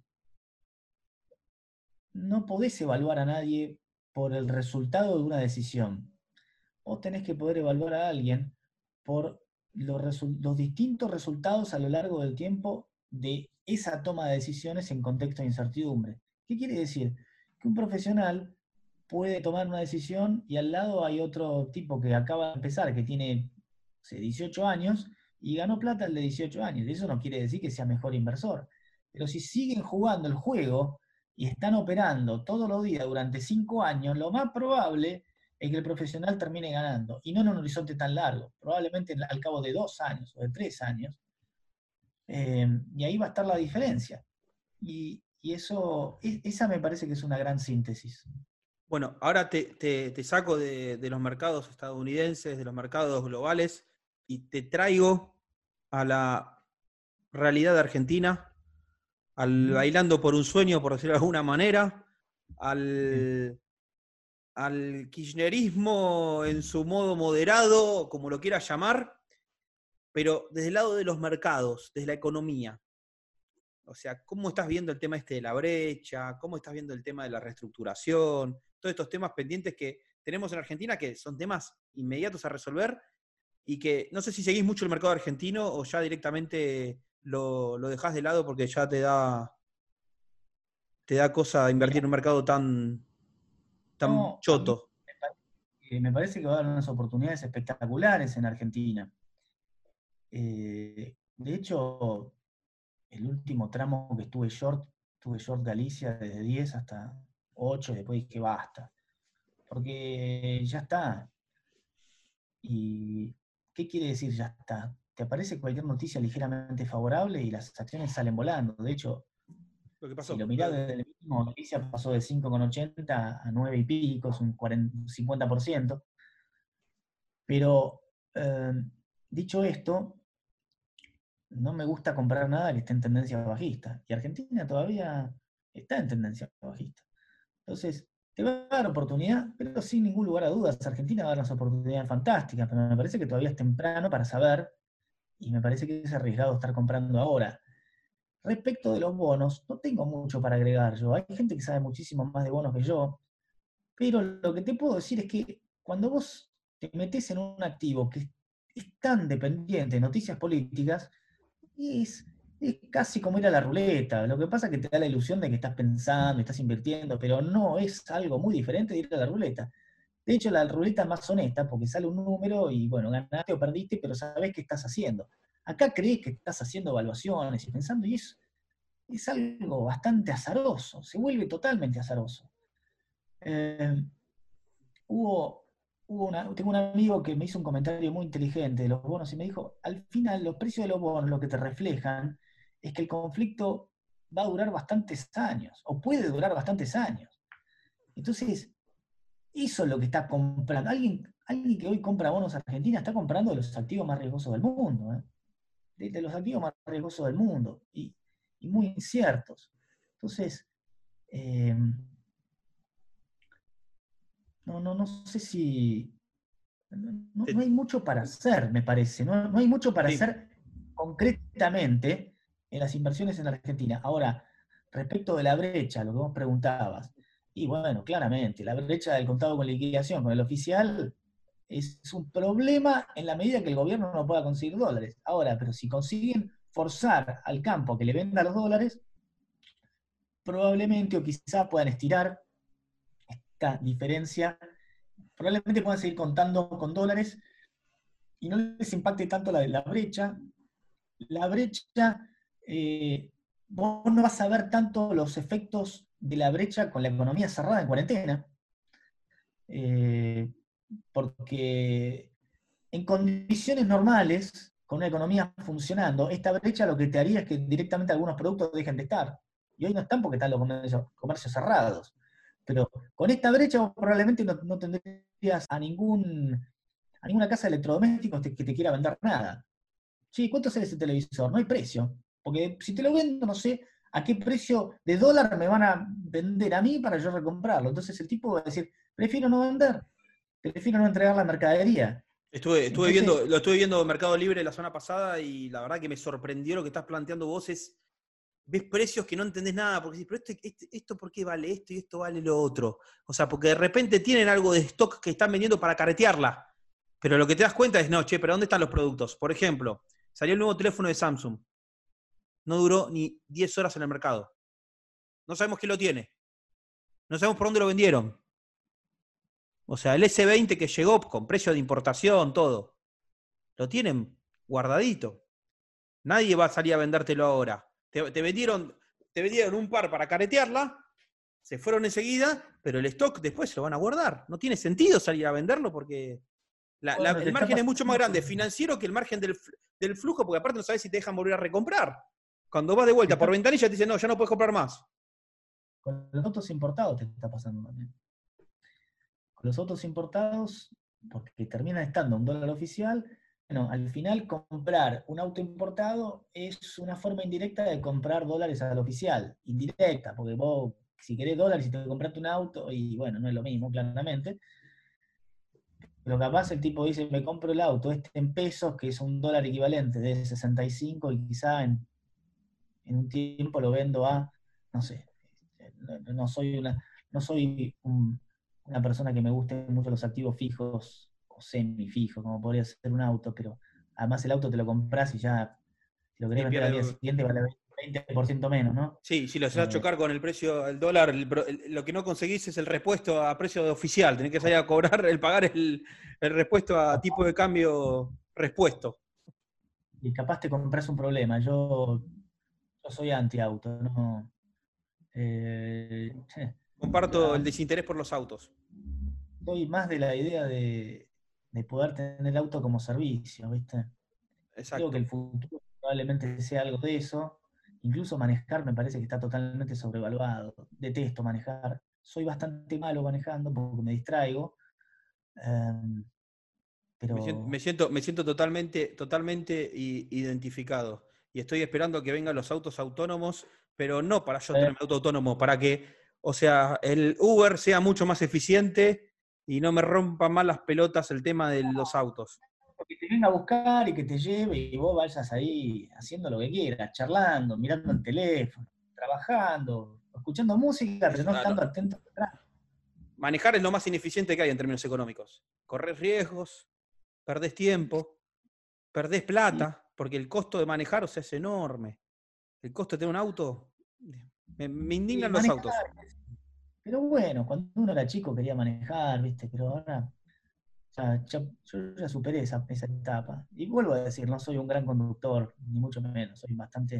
no podés evaluar a nadie por el resultado de una decisión. Vos tenés que poder evaluar a alguien por los, los distintos resultados a lo largo del tiempo de esa toma de decisiones en contexto de incertidumbre. ¿Qué quiere decir? Que un profesional puede tomar una decisión y al lado hay otro tipo que acaba de empezar, que tiene no sé, dieciocho años y ganó plata el de dieciocho años. Eso no quiere decir que sea mejor inversor. Pero si siguen jugando el juego y están operando todos los días durante cinco años, lo más probable es que el profesional termine ganando. Y no en un horizonte tan largo, probablemente al cabo de dos años o de tres años. Eh, y ahí va a estar la diferencia. Y, y eso, esa me parece que es una gran síntesis. Bueno, ahora te, te, te saco de, de los mercados estadounidenses, de los mercados globales, y te traigo a la realidad de Argentina, al ¿Mm? bailando por un sueño, por decirlo de alguna manera, Sí. al, al kirchnerismo en su modo moderado, como lo quieras llamar, pero desde el lado de los mercados, desde la economía. O sea, ¿cómo estás viendo el tema este de la brecha? ¿Cómo estás viendo el tema de la reestructuración? Todos estos temas pendientes que tenemos en Argentina, que son temas inmediatos a resolver, y que no sé si seguís mucho el mercado argentino o ya directamente lo, lo dejás de lado porque ya te da, te da cosa invertir Mira, en un mercado tan, tan no, a mí choto. me parece, me parece que va a haber unas oportunidades espectaculares en Argentina. Eh, de hecho, el último tramo que estuve short, estuve short Galicia desde diez hasta ocho, y después dije basta. Porque ya está. ¿Y qué quiere decir ya está? Te aparece cualquier noticia ligeramente favorable y las acciones salen volando. De hecho, ¿Lo que si pasó? lo mirás desde el mismo noticia, pasó de cinco coma ochenta a nueve y pico, es un cuarenta, cincuenta por ciento. Pero, eh, dicho esto, no me gusta comprar nada que esté en tendencia bajista. Y Argentina todavía está en tendencia bajista. Entonces, te va a dar oportunidad, pero sin ningún lugar a dudas. Argentina va a dar unas oportunidades fantásticas, pero me parece que todavía es temprano para saber, y me parece que es arriesgado estar comprando ahora. Respecto de los bonos, no tengo mucho para agregar yo. Hay gente que sabe muchísimo más de bonos que yo, pero lo que te puedo decir es que cuando vos te metés en un activo que es tan dependiente de noticias políticas, es, es casi como ir a la ruleta. Lo que pasa es que te da la ilusión de que estás pensando, estás invirtiendo, pero no es algo muy diferente de ir a la ruleta. De hecho, la ruleta es más honesta porque sale un número y, bueno, ganaste o perdiste, pero sabés qué estás haciendo. Acá crees que estás haciendo evaluaciones y pensando, y es, es algo bastante azaroso, se vuelve totalmente azaroso. Eh, hubo, hubo una- tengo un amigo que me hizo un comentario muy inteligente de los bonos y me dijo, al final los precios de los bonos lo que te reflejan es que el conflicto va a durar bastantes años, o puede durar bastantes años. Entonces, eso es lo que está comprando. Alguien, alguien que hoy compra bonos Argentina está comprando de los activos más riesgosos del mundo, ¿eh? de, de los activos más riesgosos del mundo, y, y muy inciertos. Entonces, eh, no, no, no sé si, no, no hay mucho para hacer, me parece. No, no hay mucho para Sí. hacer concretamente en las inversiones en la Argentina. Ahora, respecto de la brecha, lo que vos preguntabas, y bueno, claramente, la brecha del contado con liquidación con el oficial es un problema en la medida que el gobierno no pueda conseguir dólares. Ahora, pero si consiguen forzar al campo a que le venda los dólares, probablemente o quizá puedan estirar esta diferencia, probablemente puedan seguir contando con dólares y no les impacte tanto la, la brecha. La brecha, eh, vos no vas a ver tanto los efectos de la brecha con la economía cerrada en cuarentena, eh, porque en condiciones normales, con una economía funcionando, esta brecha lo que te haría es que directamente algunos productos dejen de estar. Y hoy no están porque están los comercios, comercios cerrados. Pero con esta brecha vos probablemente no, no tendrías a, ningún, a ninguna casa de electrodomésticos que te quiera vender nada. Sí, ¿cuánto sale ese televisor? No hay precio. Porque si te lo vendo, no sé a qué precio de dólar me van a vender a mí para yo recomprarlo. Entonces el tipo va a decir, prefiero no vender, prefiero no entregar la mercadería. Estuve, estuve Entonces, viendo, lo estuve viendo en Mercado Libre la semana pasada y la verdad que me sorprendió lo que estás planteando vos. Es, ves precios que no entendés nada, porque decís, pero este, este- esto por qué vale esto y esto vale lo otro. O sea, porque de repente tienen algo de stock que están vendiendo para caretearla. Pero lo que te das cuenta es, no, che, pero ¿dónde están los productos? Por ejemplo, salió el nuevo teléfono de Samsung. No duró ni diez horas en el mercado. No sabemos quién lo tiene. No sabemos por dónde lo vendieron. O sea, el ese veinte que llegó con precio de importación, todo. Lo tienen guardadito. Nadie va a salir a vendértelo ahora. Te, te vendieron, te vendieron un par para caretearla, se fueron enseguida, pero el stock después se lo van a guardar. No tiene sentido salir a venderlo porque la, la, bueno, te el está margen es mucho más pasando grande con, financiero que el margen del, del flujo, porque aparte no sabes si te dejan volver a recomprar. Cuando vas de te vuelta por está, ventanilla te dicen, no, ya no puedes comprar más. con los autos importados te está pasando también. Con los autos importados, porque termina estando un dólar oficial, bueno, al final comprar un auto importado es una forma indirecta de comprar dólares al oficial. Indirecta, porque vos, si querés dólares y te compraste un auto, y bueno, no es lo mismo, claramente. Pero capaz el tipo dice, me compro el auto este en pesos, que es un dólar equivalente de sesenta y cinco, y quizá en, en un tiempo lo vendo a, no sé, no, no soy una, no soy un- una persona que me guste mucho los activos fijos o semifijo, como podría ser un auto, pero además el auto te lo compras y ya, si lo querés Sí, vender al día pierde. siguiente, vale veinte por ciento menos, ¿no? Sí, si lo haces a Eh, chocar con el precio del dólar, el pro- el- lo que no conseguís es el repuesto a precio de oficial. Tenés que salir a cobrar, el pagar el, el repuesto a tipo de cambio respuesto. y capaz te compras un problema. Yo, yo soy anti-auto, ¿no? Eh, Comparto a el mí desinterés por los autos. soy más de la idea de, de poder tener el auto como servicio, ¿viste? Creo que Exacto. el futuro probablemente sea algo de eso. Incluso manejar me parece que está totalmente sobrevaluado. Detesto manejar. Soy bastante malo manejando porque me distraigo. em, Me siento, me pero siento, me siento totalmente, totalmente i- identificado. Y estoy esperando que vengan los autos autónomos, pero no para yo eh, tener mi auto autónomo, para que, o sea, el Uber sea mucho más eficiente y no me rompa más las pelotas el tema de los autos. que te venga a buscar y que te lleve y vos vayas ahí haciendo lo que quieras, charlando, mirando el teléfono, trabajando, escuchando música, pero Es- no a lo- estando atento atrás. manejar es lo más ineficiente que hay en términos económicos. Corres riesgos, perdés tiempo, perdés Y, plata, porque el costo de manejar, o sea, es enorme. El costo de tener un auto, me, me y indignan los manejar, autos. pero bueno, cuando uno era chico quería manejar, ¿viste? Pero ahora ya, ya- yo ya superé esa, esa etapa. Y vuelvo a decir, no soy un gran conductor, ni mucho menos, soy bastante...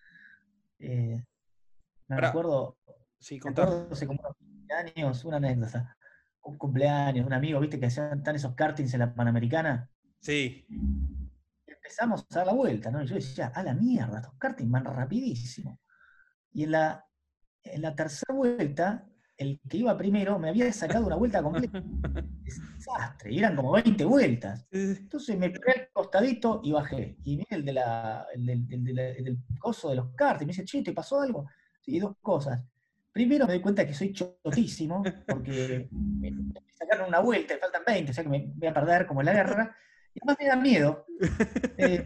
eh, me Pará, acuerdo, sí, me contá. acuerdo hace como unos quince años, una anécdota, un cumpleaños, un amigo, ¿viste? Que hacían tan esos kartings en la Panamericana. Sí. Empezamos a dar la vuelta, ¿no? Y yo decía, a la mierda, estos karting van rapidísimo. Y en la, en la tercera vuelta, el que iba primero me había sacado una vuelta completa. Desastre, y eran como veinte vueltas. Sí, Entonces me pegué al costadito y bajé. Y viene el, de la, el, del, el de la- el del coso de los karting, me dice, che, ¿te pasó algo? Sí, dos cosas. Primero me doy cuenta que soy chotísimo, porque me sacaron una vuelta, me faltan veinte, o sea que me voy a perder como en la guerra. Y además me da miedo. eh,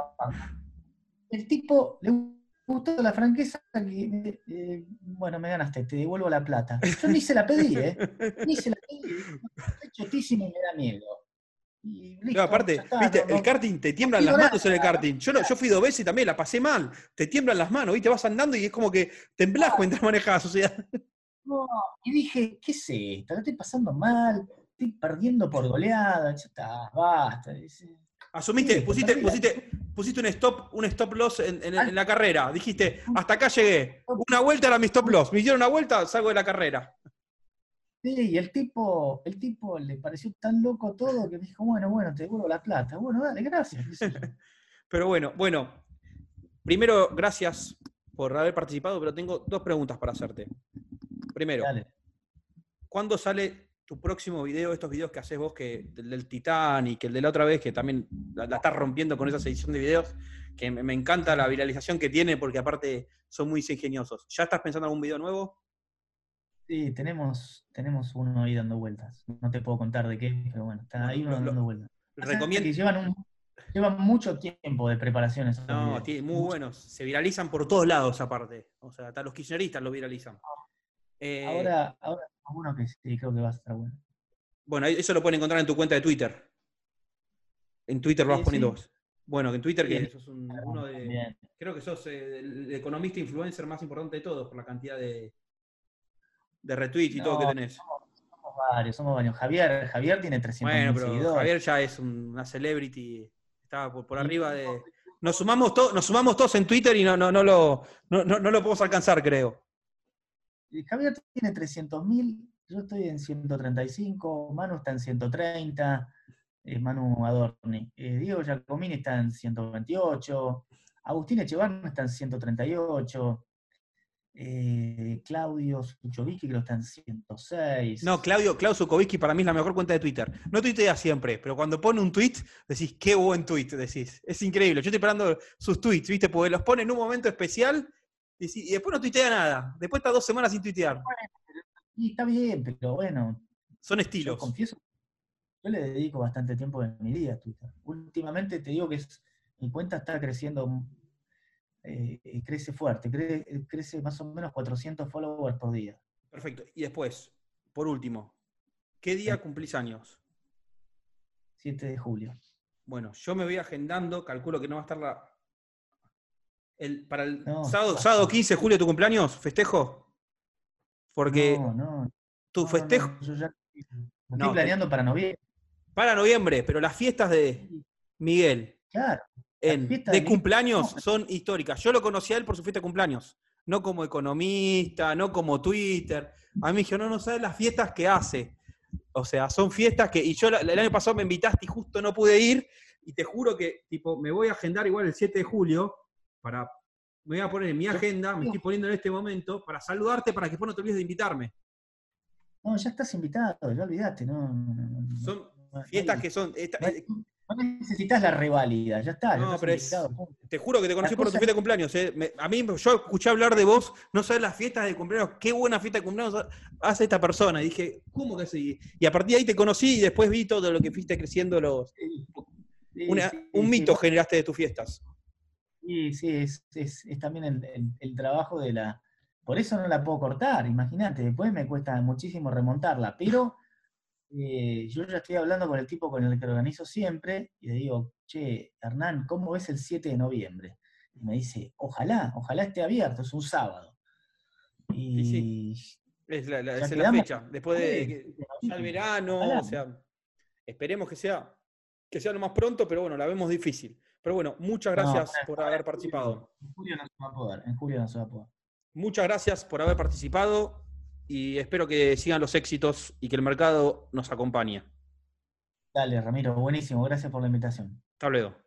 el tipo le gustó la franqueza que, eh, bueno, me ganaste, te devuelvo la plata. Yo ni se la pedí, ¿eh? Ni se la pedí. Dije, "No, estoy chotísimo y me da miedo. Y No, listo, ya aparte, está, no, viste, el no, karting te no tiemblan las pido nada. manos en el karting. Yo, no, yo fui dos veces y también la pasé mal. Te tiemblan las manos, ¿viste? Vas andando y es como que temblás mientras manejás. O sea, No. Y dije, ¿qué es esto? La estoy pasando mal, estoy perdiendo por goleada, ya está, basta. Dice, asumiste, listo, pusiste, perdí la. pusiste, pusiste un stop, un stop loss en, en- en la carrera. Dijiste, hasta acá llegué. Una vuelta era mi stop loss. Me hicieron una vuelta, salgo de la carrera. Sí, y el tipo, el tipo le pareció tan loco todo que me dijo, bueno, bueno, te devuelvo la plata. Bueno, dale, gracias, qué sé yo. Pero bueno, bueno, primero, gracias por haber participado, pero tengo dos preguntas para hacerte. Primero, Dale. ¿cuándo sale tu próximo video? Estos videos que haces vos, que, del, del Titanic, el de la otra vez, que también la, la estás rompiendo con esa edición de videos, que me, me encanta la viralización que tiene, porque aparte son muy ingeniosos. ¿Ya estás pensando en algún video nuevo? Sí, tenemos, tenemos uno ahí dando vueltas. No te puedo contar de qué, pero bueno, está Bueno, ahí lo, uno lo dando vueltas. Pasa que recomiendo. llevan, un, llevan mucho tiempo de preparación esos No, tiene videos. muy Mucho. buenos. Se viralizan por todos lados, aparte. O sea, hasta los kirchneristas lo viralizan. Eh, Ahora, ahora uno que sí, creo que va a estar bueno. bueno, eso lo pueden encontrar en tu cuenta de Twitter. En Twitter lo vas Sí, poniendo sí, vos. Bueno, en Twitter, sí, en que sos un- Instagram uno de. también. Creo que sos eh, el economista influencer más importante de todos, por la cantidad de, de retweets y todo que No, tenés. somos varios, somos varios. Javier, Javier tiene trescientos Bueno, mil pero seguidores. Javier ya es un- una celebrity. Estaba por, por Y el arriba tipo, de. Nos sumamos, to- nos sumamos todos en Twitter y no, no, no, lo, no, no, no lo podemos alcanzar, creo. y Javier tiene trescientos mil, yo estoy en ciento treinta y cinco, Manu está en ciento treinta, eh, Manu Adorni. Eh, Diego Giacomini está en ciento veintiocho, Agustín Echevarne está en ciento treinta y ocho, eh, Claudio Suchovicki creo que está en ciento No, seis. Claudio, Klaus Zukovicki para mí es la mejor cuenta de Twitter. No tuitea siempre, pero cuando pone un tweet, decís, qué buen tweet, decís. Es increíble. Yo estoy esperando sus tweets, ¿viste? Porque los pone en un momento especial y, y después no tuitea nada. Después está dos semanas sin tuitear. Y está bien, pero bueno, Son yo estilos. confieso, yo le dedico bastante tiempo de mi día a Twitter. Últimamente te digo que es, mi cuenta está creciendo, eh, crece fuerte, cre- crece más o menos cuatrocientos followers por día. Perfecto. Y después, por último, ¿qué Sí. día cumplís años? siete de julio. Bueno, yo me voy agendando, calculo que no va a estar la... El, para el No, sábado, sábado quince de julio, ¿tu cumpleaños? ¿Festejo? Porque no, no, tu no, no, festejo... no, yo ya lo estoy No, te- planeando para noviembre. para noviembre, pero las fiestas de Miguel Claro, la en, fiesta de de Miguel. cumpleaños No, son históricas. Yo lo conocí a él por su fiesta de cumpleaños, no como economista, no como Twitter. A mí me dijo, no, no sabes las fiestas que hace. O sea, son fiestas que... Y yo la- el año pasado me invitaste y justo no pude ir. Y te juro que tipo, me voy a agendar igual el siete de julio para... Me voy a poner en mi agenda, me estoy poniendo en este momento, para saludarte, para que después no te olvides de invitarme. no, ya estás invitado, ya olvidaste, no, no, no, no, Son no fiestas hay- que son... esta- no hay- no necesitas la reválida, ya está, ya no, estás pero es... invitado. punto. Te juro que te conocí La por tu cosa fiesta de es- cumpleaños. eh. Me- a mí, yo escuché hablar de vos, no sabes las fiestas de cumpleaños, qué buena fiesta de cumpleaños hace esta persona. Y dije, ¿cómo que así? Y a partir de ahí te conocí y después vi todo lo que fuiste creciendo. Los, Sí, sí, una- sí, un sí, mito bueno, generaste de tus fiestas. sí, sí, es, es- es también el, el- el trabajo de la... Por eso no la puedo cortar, imagínate, después me cuesta muchísimo remontarla, pero eh, yo ya estoy hablando con el tipo con el que organizo siempre y le digo, che, Hernán, ¿cómo ves el siete de noviembre? Y me dice, ojalá, ojalá esté abierto, es un sábado. Y sí, Y es la, la- ya esa es la quedamos fecha. Después de después, que- siete de ya el noviembre. verano, Ojalá. o sea, esperemos que sea, que sea lo más pronto, pero bueno, la vemos difícil. Pero bueno, muchas No, gracias ahora- por ahora haber en julio, participado. en julio no se va a poder, en julio no se va a poder. Muchas gracias por haber participado y espero que sigan los éxitos y que el mercado nos acompañe. Dale, Ramiro, buenísimo, gracias por la invitación. Hasta luego.